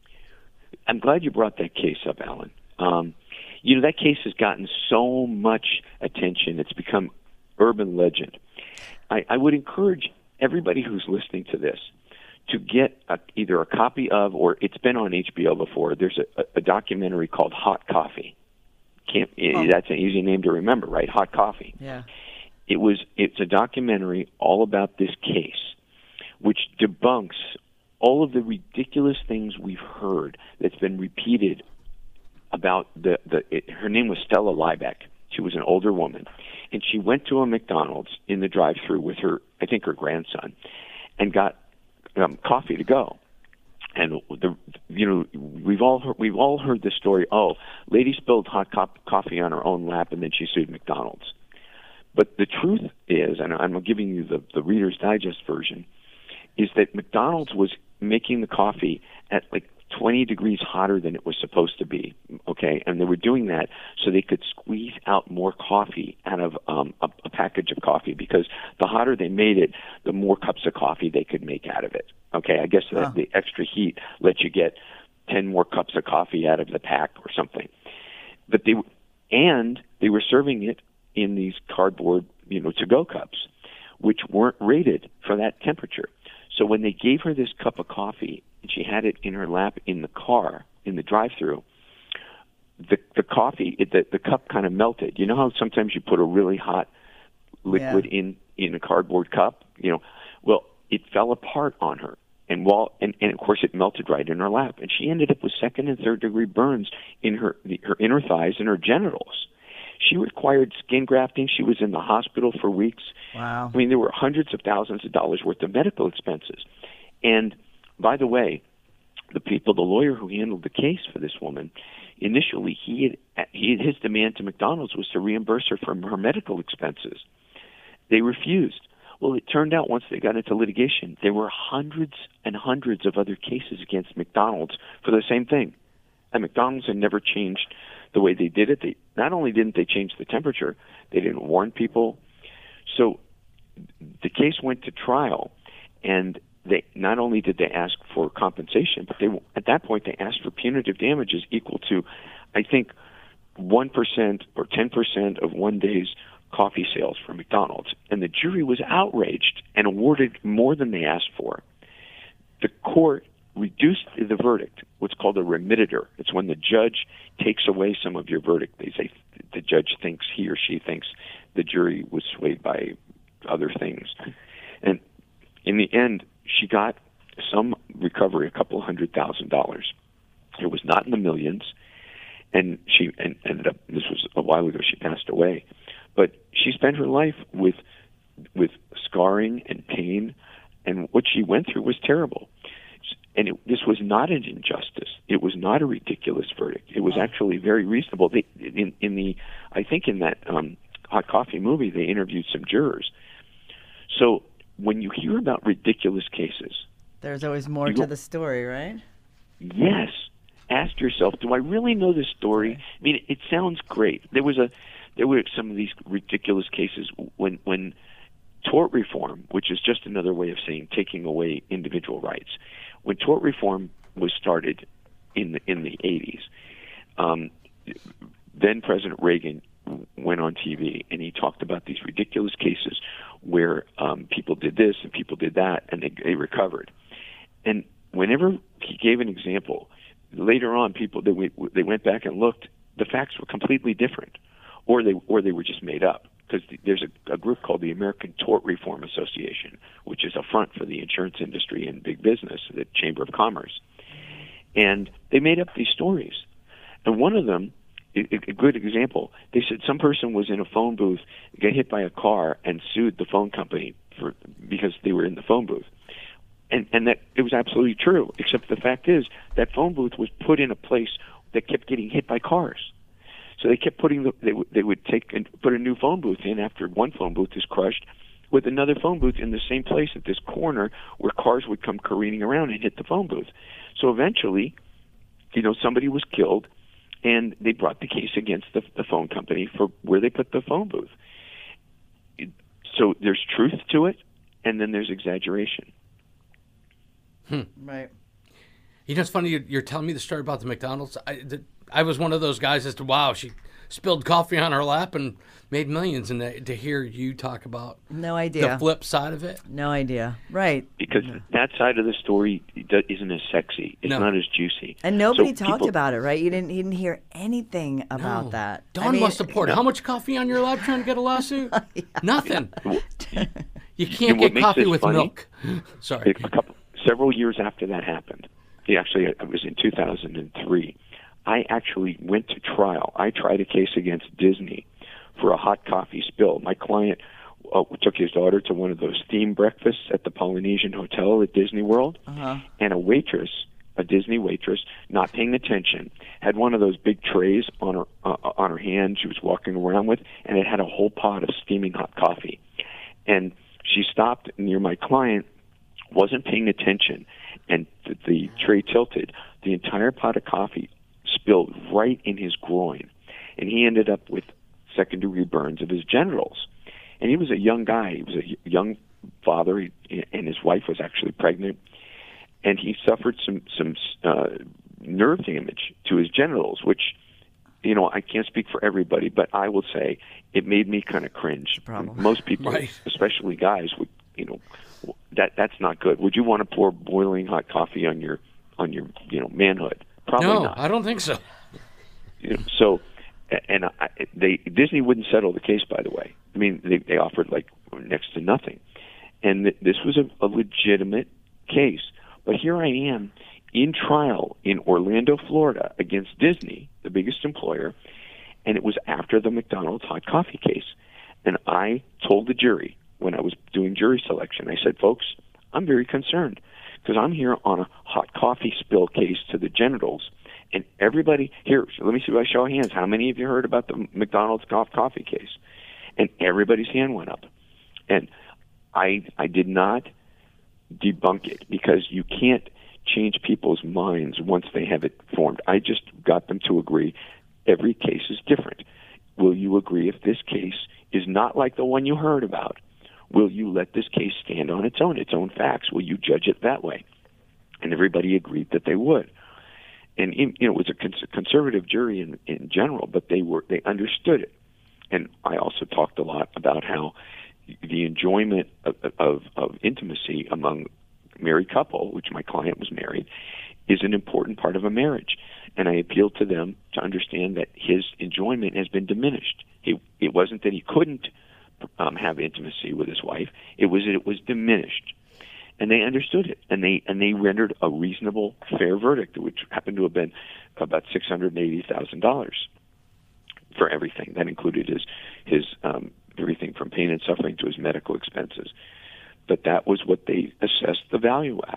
I'm glad you brought that case up, Alan. Um, you know, that case has gotten so much attention. It's become urban legend. I, I would encourage everybody who's listening to this to get a, either a copy of, or it's been on H B O before. There's a, a documentary called Hot Coffee. Can't, oh. That's an easy name to remember, right? Hot Coffee. Yeah. It was. It's a documentary all about this case, which debunks all of the ridiculous things we've heard that's been repeated about the the. It, her name was Stella Liebeck. She was an older woman, and she went to a McDonald's in the drive-thru with her, I think, her grandson, and got um, coffee to go. And the, you know, we've all heard, we've all heard this story. Oh, lady spilled hot co- coffee on her own lap, and then she sued McDonald's. But the truth is, and I'm giving you the, the Reader's Digest version, is that McDonald's was making the coffee at like twenty degrees hotter than it was supposed to be, okay? And they were doing that so they could squeeze out more coffee out of um, a, a package of coffee, because the hotter they made it, the more cups of coffee they could make out of it, okay? I guess Huh. that the extra heat lets you get ten more cups of coffee out of the pack or something. But they, and they were serving it in these cardboard, you know, to-go cups, which weren't rated for that temperature. So when they gave her this cup of coffee and she had it in her lap in the car, in the drive-thru, the the coffee, it, the, the cup kind of melted. You know how sometimes you put a really hot liquid Yeah. in, in a cardboard cup? You know, well, it fell apart on her. And while and, and of course it melted right in her lap. And she ended up with second and third degree burns in her her inner thighs and her genitals. She required skin grafting. She was in the hospital for weeks. Wow. I mean, there were hundreds of thousands of dollars worth of medical expenses. And by the way, the people, the lawyer who handled the case for this woman, initially he had, he his demand to McDonald's was to reimburse her for her medical expenses. They refused. Well, it turned out once they got into litigation, there were hundreds and hundreds of other cases against McDonald's for the same thing. And McDonald's had never changed the way they did it. They not only didn't they change the temperature, they didn't warn people. So the case went to trial, and they not only did they ask for compensation, but they at that point they asked for punitive damages equal to, I think, one percent or ten percent of one day's coffee sales for McDonald's. And the jury was outraged and awarded more than they asked for. The court reduced the verdict, what's called a remediator. It's when the judge takes away some of your verdict. They say the judge thinks he or she thinks the jury was swayed by other things. And in the end, she got some recovery, a couple hundred thousand dollars. It was not in the millions. And she and ended up, this was a while ago, she passed away. But she spent her life with with scarring and pain, and what she went through was terrible. And it, this was not an injustice. It was not a ridiculous verdict. It was actually very reasonable. They, in, in the, I think in that um, Hot Coffee movie, they interviewed some jurors. So when you hear about ridiculous cases, There's always more You to go- the story, right? yes, ask yourself, do I really know this story? I mean, it sounds great. There was a, there were some of these ridiculous cases when when tort reform, which is just another way of saying taking away individual rights, when tort reform was started in the in the eighties, um, then President Reagan went on T V and he talked about these ridiculous cases where um, people did this and people did that and they, they recovered. And whenever he gave an example, later on, people they went, they went back and looked. The facts were completely different, or they or they were just made up. Because there's a, a group called the American Tort Reform Association, which is a front for the insurance industry and big business, the Chamber of Commerce, and they made up these stories. And one of them, a, a good example, they said some person was in a phone booth, got hit by a car, and sued the phone company for because they were in the phone booth. And, and that it was absolutely true, except the fact is that phone booth was put in a place that kept getting hit by cars. So they kept putting the, they, w- they would take and put a new phone booth in after one phone booth is crushed with another phone booth in the same place at this corner where cars would come careening around and hit the phone booth. So eventually, you know, somebody was killed and they brought the case against the, the phone company for where they put the phone booth. It, so there's truth to it, and then there's exaggeration. Right. You know, it's funny you're, you're telling me the story about the McDonald's. I, the, I was one of those guys as to, wow, she spilled coffee on her lap and made millions. And to, to hear you talk about No idea. the flip side of it. No idea. Right. Because that side of the story do- isn't as sexy. It's No. not as juicy. And nobody So talked people- about it, right? You didn't. You didn't hear anything about No. that. Dawn I mean, must have poured how much coffee on your lap trying to get a lawsuit? Nothing. You can't And what get makes coffee this with funny- milk. Sorry. A couple, several years after that happened, yeah, actually, it was in two thousand three. I actually went to trial. I tried a case against Disney for a hot coffee spill. My client uh, took his daughter to one of those theme breakfasts at the Polynesian Hotel at Disney World, Uh-huh. and a waitress, a Disney waitress, not paying attention, had one of those big trays on her uh, on her hand she was walking around with, and it had a whole pot of steaming hot coffee. And she stopped near my client wasn't paying attention, and the, the tray tilted, the entire pot of coffee spilled right in his groin, and he ended up with second-degree burns of his genitals. And he was a young guy. He was a young father, he, and his wife was actually pregnant, and he suffered some some uh, nerve damage to his genitals, which, you know, I can't speak for everybody, but I will say it made me kind of cringe. Most people, Right. especially guys, would, you know, that that's not good. Would you want to pour boiling hot coffee on your on your you know manhood? Probably no, not. I don't think so. You know, so, and I, they Disney wouldn't settle the case. By the way, I mean they they offered like next to nothing, and th- this was a, a legitimate case. But here I am in trial in Orlando, Florida, against Disney, the biggest employer, and it was after the McDonald's hot coffee case. And I told the jury when I was doing jury selection, I said, folks, I'm very concerned because I'm here on a hot coffee spill case to the genitals, and everybody here, so let me see by show of hands, how many of you heard about the McDonald's hot coffee case? And everybody's hand went up. And I I did not debunk it because you can't change people's minds once they have it formed. I just got them to agree every case is different. Will you agree if this case is not like the one you heard about? Will you let this case stand on its own, its own facts? Will you judge it that way? And everybody agreed that they would. And in, you know, it was a cons- conservative jury in, in general, but they were they understood it. And I also talked a lot about how the enjoyment of, of, of intimacy among married couple, which my client was married, is an important part of a marriage. And I appealed to them to understand that his enjoyment has been diminished. It, it wasn't that he couldn't um, have intimacy with his wife. It was that it was diminished. And they understood it, and they and they rendered a reasonable, fair verdict, which happened to have been about six hundred eighty thousand dollars for everything. That included his his um, everything from pain and suffering to his medical expenses. But that was what they assessed the value at.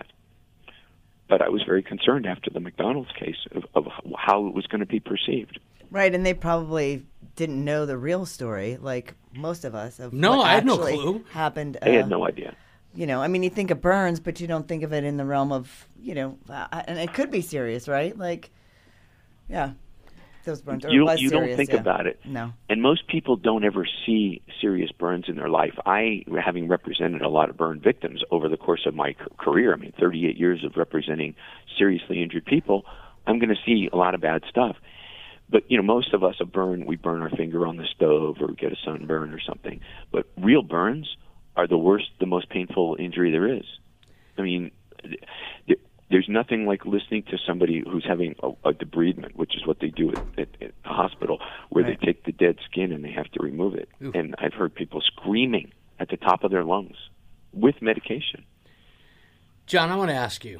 But I was very concerned after the McDonald's case of, of how it was going to be perceived. Right, and they probably didn't know the real story, like most of us. Of No, what I had no actually clue. Happened. They uh, had no idea. You know, I mean, you think of burns, but you don't think of it in the realm of, you know, uh, and it could be serious, right? Like, yeah, those burns. Or You, was you serious, don't think yeah. about it. No. And most people don't ever see serious burns in their life. I, having represented a lot of burn victims over the course of my c- career, I mean, thirty-eight years of representing seriously injured people, I'm going to see a lot of bad stuff. But, you know, most of us, a burn, we burn our finger on the stove or we get a sunburn or something. But real burns are the worst, the most painful injury there is. I mean, th- there's nothing like listening to somebody who's having a, a debridement, which is what they do at, at, at the hospital, where Right. they take the dead skin and they have to remove it. Oof. And I've heard people screaming at the top of their lungs with medication. John, I want to ask you,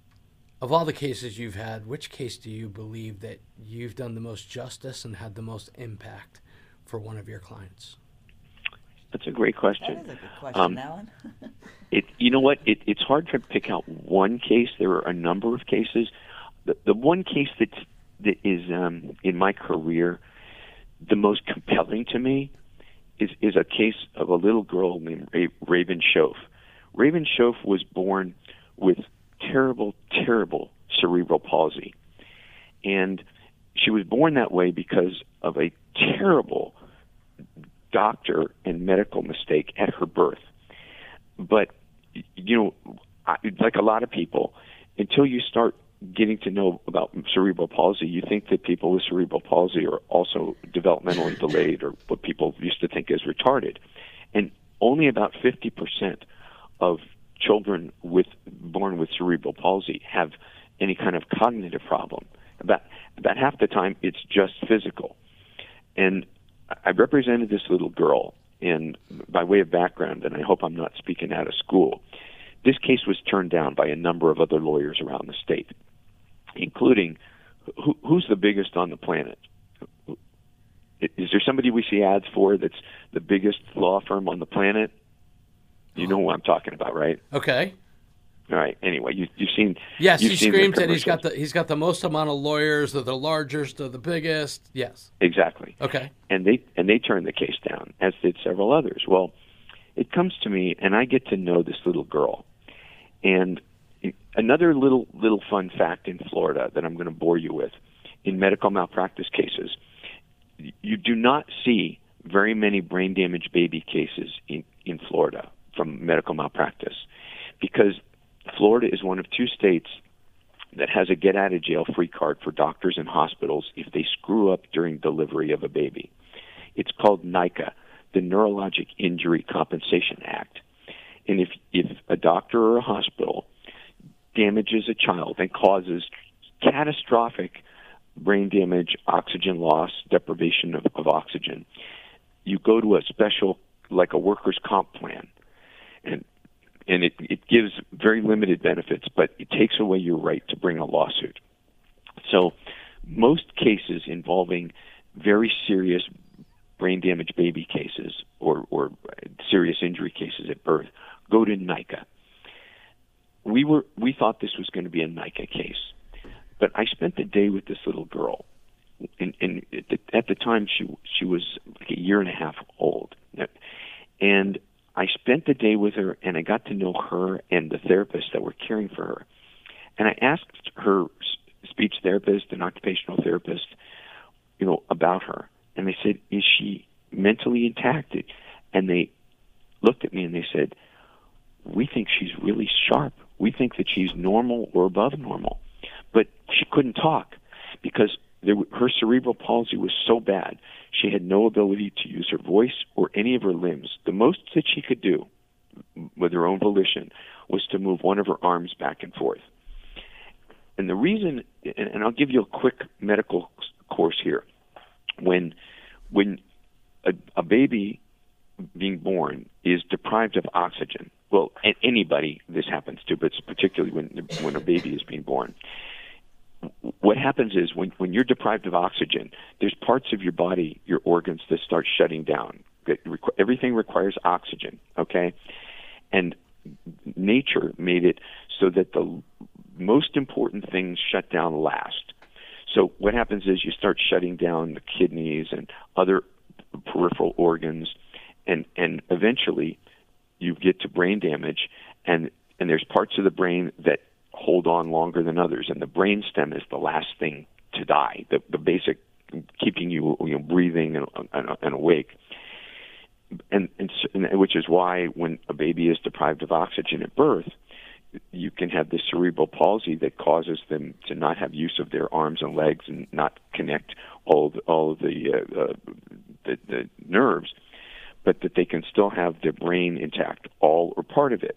of all the cases you've had, which case do you believe that you've done the most justice and had the most impact for one of your clients? That's a great question. That is a good question, Um, Alan. It, you know what? It, it's hard to pick out one case. There are a number of cases. The, the one case that's, that is um, in my career the most compelling to me is, is a case of a little girl named Ra- Raven Schoaf. Raven Schoaf was born with terrible, terrible cerebral palsy. And she was born that way because of a terrible doctor and medical mistake at her birth. But, you know, I, like a lot of people, until you start getting to know about cerebral palsy, you think that people with cerebral palsy are also developmentally delayed or what people used to think as retarded. And only about fifty percent of children with born with cerebral palsy have any kind of cognitive problem. About, about half the time, it's just physical. And I represented this little girl, and by way of background, and I hope I'm not speaking out of school, this case was turned down by a number of other lawyers around the state, including who, who's the biggest on the planet? Is there somebody we see ads for that's the biggest law firm on the planet? You know who I'm talking about, right? Okay. All right. Anyway, you, you've seen. Yes, you've he seen the screams that he's got commercials. the he's got the most amount of lawyers. They're the largest. They're the biggest. Yes. Exactly. Okay. And they and they turned the case down, as did several others. Well, it comes to me, and I get to know this little girl, And another little little fun fact in Florida that I'm going to bore you with, in medical malpractice cases, you do not see very many brain damage baby cases in, in Florida from medical malpractice, because Florida is one of two states that has a get-out-of-jail-free card for doctors and hospitals if they screw up during delivery of a baby. It's called NICA, the Neurologic Injury Compensation Act. And if, if a doctor or a hospital damages a child and causes catastrophic brain damage, oxygen loss, deprivation of, of oxygen, you go to a special, like a workers' comp plan. And and it, it gives very limited benefits, but it takes away your right to bring a lawsuit. So most cases involving very serious brain damage baby cases or, or serious injury cases at birth go to NICA. We were we thought this was going to be a NICA case, but I spent the day with this little girl, and, and at, the, at the time she she was like a year and a half old, and I spent the day with her, and I got to know her and the therapists that were caring for her. And I asked her speech therapist and occupational therapist, you know, about her. And they said, is she mentally intact? And they looked at me and they said, we think she's really sharp. We think that she's normal or above normal. But she couldn't talk because there, her cerebral palsy was so bad, she had no ability to use her voice or any of her limbs. The most that she could do with her own volition was to move one of her arms back and forth. And the reason, and I'll give you a quick medical course here. When when a, a baby being born is deprived of oxygen, well, anybody this happens to, but particularly when when a baby is being born, what happens is when, when you're deprived of oxygen, there's parts of your body, your organs, that start shutting down. Everything requires oxygen, okay? And nature made it so that the most important things shut down last. So what happens is you start shutting down the kidneys and other peripheral organs, and, and eventually you get to brain damage, and, and there's parts of the brain that hold on longer than others, and the brain stem is the last thing to die, the, the basic keeping you, you know, breathing and, and, and awake. And, and, and which is why when a baby is deprived of oxygen at birth, you can have this cerebral palsy that causes them to not have use of their arms and legs and not connect all of the, all of the, uh, uh, the the nerves, but that they can still have their brain intact, all or part of it.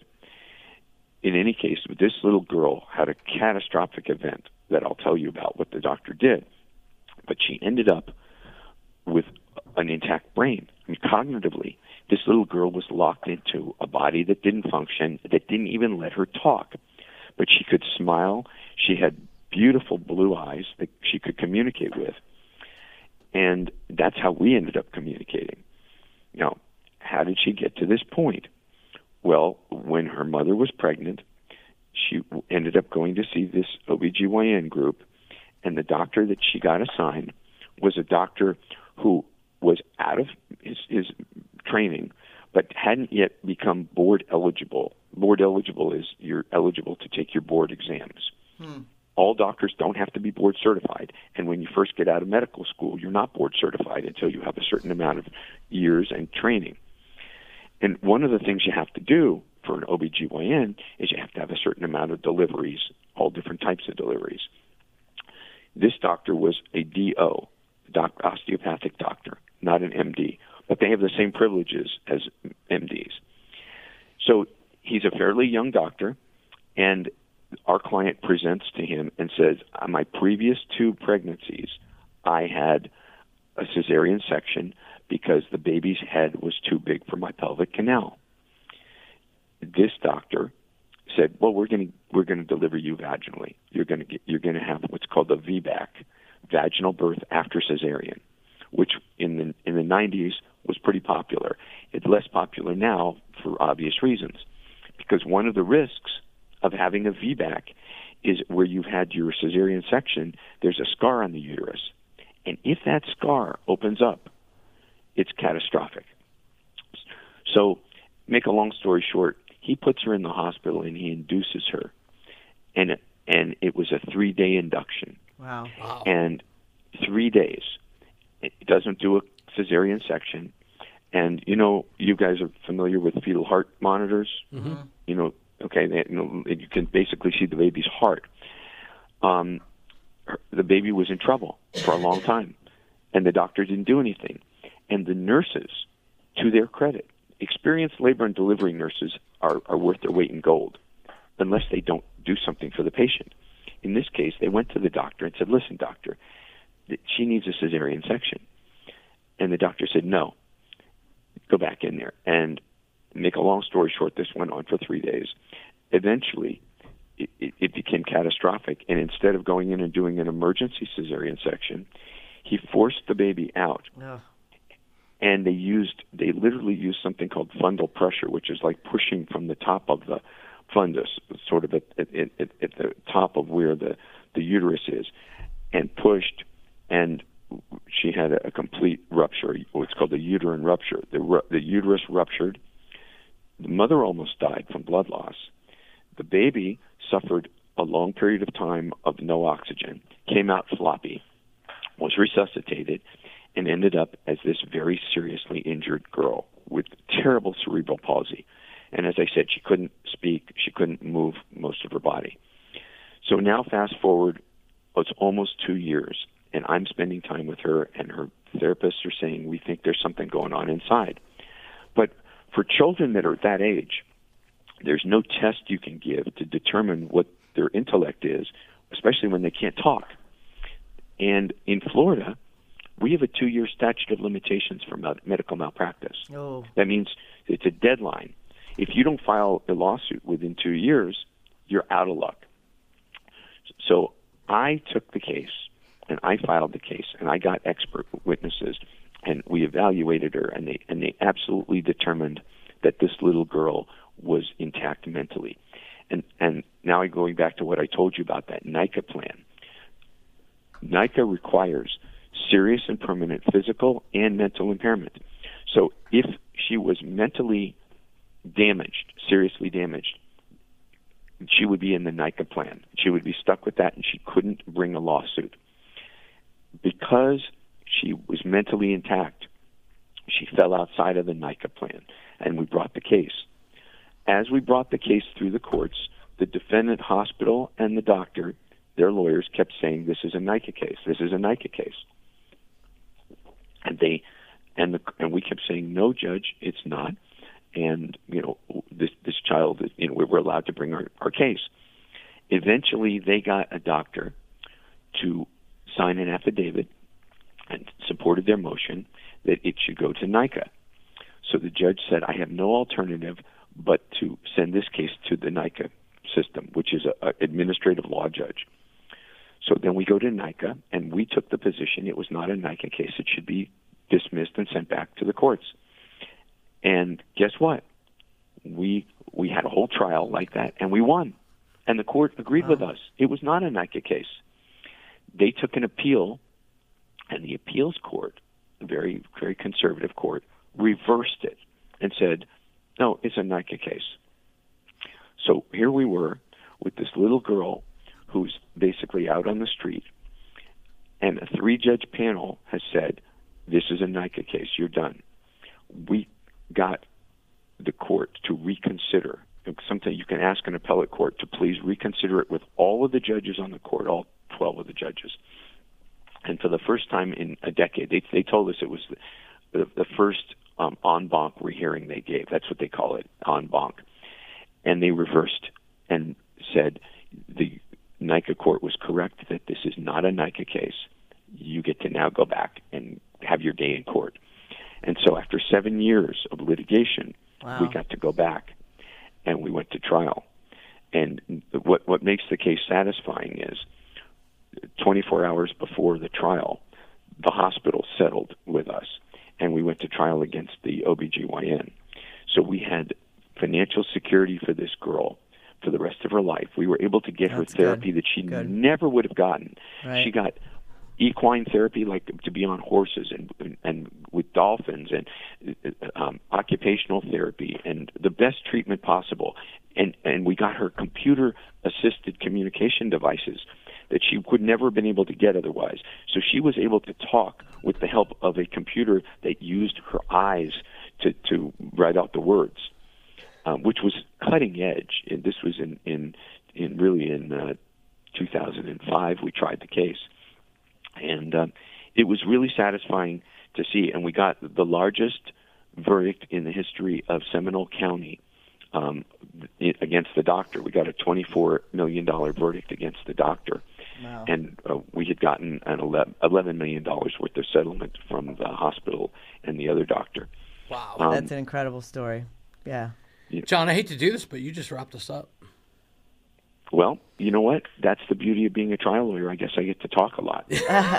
In any case, this little girl had a catastrophic event that I'll tell you about what the doctor did, but she ended up with an intact brain. I mean, cognitively, this little girl was locked into a body that didn't function, that didn't even let her talk. But she could smile. She had beautiful blue eyes that she could communicate with. And that's how we ended up communicating. Now, how did she get to this point? Well, when her mother was pregnant, she ended up going to see this O B G Y N group, and the doctor that she got assigned was a doctor who was out of his, his training, but hadn't yet become board eligible. Board eligible is you're eligible to take your board exams. Hmm. All doctors don't have to be board certified, and when you first get out of medical school, you're not board certified until you have a certain amount of years and training. And one of the things you have to do for an O B G Y N is you have to have a certain amount of deliveries, all different types of deliveries. This doctor was a D O, doc, osteopathic doctor, not an M D, but they have the same privileges as M Ds. So he's a fairly young doctor, and our client presents to him and says, on my previous two pregnancies, I had a cesarean section because the baby's head was too big for my pelvic canal. This doctor said, well, we're going to we're going to deliver you vaginally. You're going to get you're going to have what's called a V BAC, vaginal birth after cesarean, which in the in the nineties was pretty popular. It's less popular now for obvious reasons, because one of the risks of having a V BAC is where you've had your cesarean section, there's a scar on the uterus. And if that scar opens up, it's catastrophic. So, make a long story short, He puts her in the hospital and he induces her, and and it was a three-day induction. Wow. Wow. And three days. It doesn't do a cesarean section. And, you know, you guys are familiar with fetal heart monitors. Mm-hmm. You know, okay, they, you know, you can basically see the baby's heart. Um, her, the baby was in trouble for a long time, and the doctor didn't do anything. And the nurses, to their credit, experienced labor and delivery nurses are, are worth their weight in gold unless they don't do something for the patient. In this case, they went to the doctor and said, listen, doctor, she needs a cesarean section. And the doctor said, no, go back in there. And make a long story short, this went on for three days. Eventually, it, it, it became catastrophic. And instead of going in and doing an emergency cesarean section, he forced the baby out. Ugh. And they used, they literally used something called fundal pressure, which is like pushing from the top of the fundus, sort of at, at, at, at the top of where the, the uterus is, and pushed, and she had a, a complete rupture, what's called a uterine rupture. The, the uterus ruptured. The mother almost died from blood loss. The baby suffered a long period of time of no oxygen, came out floppy, was resuscitated, and ended up as this very seriously injured girl with terrible cerebral palsy. And as I said, she couldn't speak, she couldn't move most of her body. So now fast forward, it's almost two years, and I'm spending time with her, and her therapists are saying, we think there's something going on inside. But for children that are at that age, there's no test you can give to determine what their intellect is, especially when they can't talk. And in Florida, we have a two-year statute of limitations for medical malpractice. Oh. That means it's a deadline. If you don't file a lawsuit within two years, you're out of luck. So I took the case, and I filed the case, and I got expert witnesses, and we evaluated her, and they and they absolutely determined that this little girl was intact mentally. And and now I'm going back to what I told you about that NICA plan. NICA requires serious and permanent physical and mental impairment. So if she was mentally damaged, seriously damaged, she would be in the NICA plan. She would be stuck with that, and she couldn't bring a lawsuit. Because she was mentally intact, she fell outside of the NICA plan, and we brought the case. As we brought the case through the courts, the defendant hospital and the doctor, their lawyers, kept saying, this is a NICA case, this is a NICA case. And they, and the, and we kept saying, no, Judge, it's not. And, you know, this this child, you know, we were allowed to bring our, our case. Eventually, they got a doctor to sign an affidavit and supported their motion that it should go to NICA. So the judge said, I have no alternative but to send this case to the NICA system, which is an administrative law judge. So then we go to NICA, and we took the position it was not a NICA case. It should be dismissed and sent back to the courts. And guess what? We we had a whole trial like that, and we won. And the court agreed wow. with us. It was not a NICA case. They took an appeal, and the appeals court, a very, very conservative court, reversed it and said, no, it's a NICA case. So here we were with this little girl who's basically out on the street, and a three-judge panel has said, this is a NICA case, you're done. We got the court to reconsider. Something you can ask an appellate court to please reconsider it with all of the judges on the court, all twelve of the judges. And for the first time in a decade, they, they told us it was the, the, the first um, en banc rehearing they gave. That's what they call it, en banc. And they reversed and said the NICA court was correct that this is not a NICA case. You get to now go back and have your day in court. And so after seven years of litigation, wow. we got to go back, and we went to trial. And what what makes the case satisfying is twenty-four hours before the trial, the hospital settled with us, and we went to trial against the O B G Y N. So we had financial security for this girl for the rest of her life. We were able to get That's her therapy good. that she good. never would have gotten. Right. She got equine therapy, like to be on horses and and, and with dolphins, and um, occupational therapy, and the best treatment possible. And and we got her computer-assisted communication devices that she would never have been able to get otherwise. So she was able to talk with the help of a computer that used her eyes to, to write out the words, um, which was cutting edge. And this was in, in, in really in uh, two thousand five we tried the case. And um, it was really satisfying to see. And we got the largest verdict in the history of Seminole County um, against the doctor. We got a twenty-four million dollars verdict against the doctor. Wow. And uh, we had gotten an eleven million dollars worth of settlement from the hospital and the other doctor. Wow. Um, That's an incredible story. Yeah. John, I hate to do this, but you just wrapped us up. Well, you know what? That's the beauty of being a trial lawyer. I guess I get to talk a lot.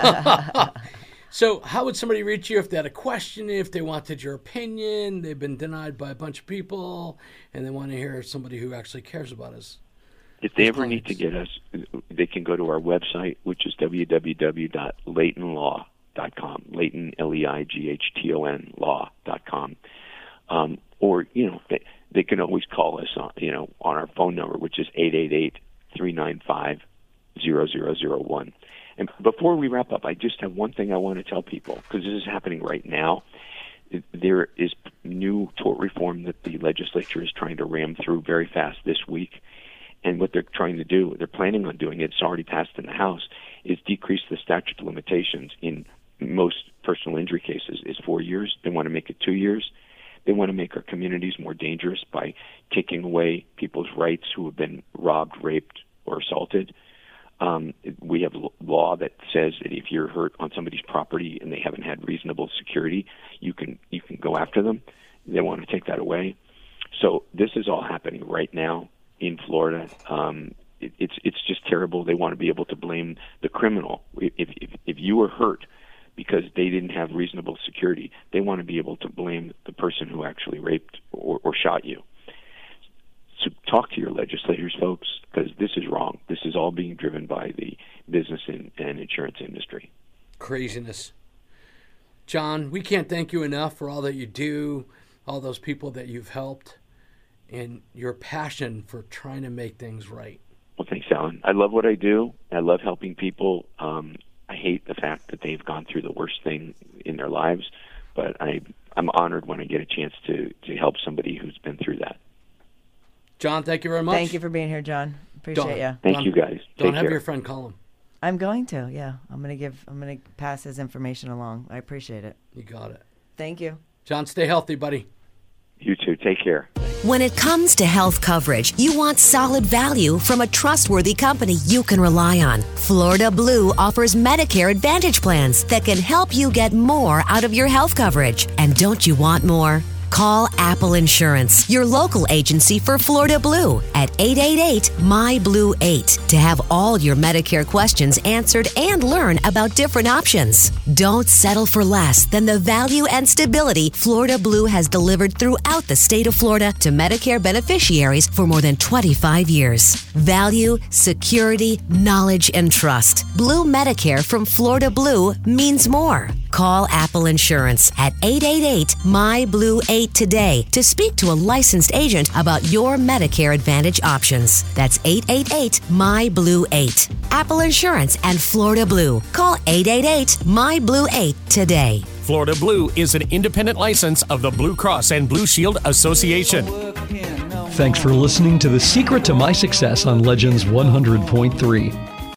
So how would somebody reach you if they had a question, if they wanted your opinion, they've been denied by a bunch of people, and they want to hear somebody who actually cares about us? If they ever need to get us, they can go to our website, which is w w w dot leighton law dot com, Leighton, L E I G H T O N, law dot com. Um, or, you know, they, they can always call us on, you know, on our phone number, which is eight eight eight, three nine five, zero zero zero one. And before we wrap up, I just have one thing I want to tell people, because this is happening right now. There is new tort reform that the legislature is trying to ram through very fast this week. And what they're trying to do, they're planning on doing it, it's already passed in the House, is decrease the statute of limitations in most personal injury cases is four years. They want to make it two years. They want to make our communities more dangerous by taking away people's rights who have been robbed, raped, or assaulted. Um, we have a law that says that if you're hurt on somebody's property and they haven't had reasonable security, you can you can go after them. They want to take that away. So this is all happening right now in Florida. Um, it, it's it's just terrible. They want to be able to blame the criminal. If, if if you were hurt because they didn't have reasonable security, they want to be able to blame the person who actually raped or, or shot you. So talk to your legislators, folks, because this is wrong. This is all being driven by the business and, and insurance industry. Craziness. John, we can't thank you enough for all that you do, all those people that you've helped, and your passion for trying to make things right. Well, thanks, Alan. I love what I do. I love helping people. Um, I hate the fact that they've gone through the worst thing in their lives, but I, I'm honored when I get a chance to, to help somebody who's been through that. John, thank you very much. Thank you for being here, John. Appreciate Don't, you. Thank Don't, you, guys. Don't Take have care. your friend call him. I'm going to, yeah. I'm going to give, I'm going to pass his information along. I appreciate it. You got it. Thank you. John, stay healthy, buddy. You too. Take care. When it comes to health coverage, you want solid value from a trustworthy company you can rely on. Florida Blue offers Medicare Advantage plans that can help you get more out of your health coverage. And don't you want more? Call Apple Insurance, your local agency for Florida Blue, at eight eight eight, M Y Blue eight to have all your Medicare questions answered and learn about different options. Don't settle for less than the value and stability Florida Blue has delivered throughout the state of Florida to Medicare beneficiaries for more than twenty-five years. Value, security, knowledge, and trust. Blue Medicare from Florida Blue means more. Call Apple Insurance at eight eight eight, M Y Blue eight today to speak to a licensed agent about your Medicare Advantage options. That's eight eight eight, M Y Blue eight. Apple Insurance and Florida Blue. Call eight eight eight, M Y Blue eight today. Florida Blue is an independent license of the Blue Cross and Blue Shield Association. Thanks for listening to The Secret to My Success on Legends one hundred point three.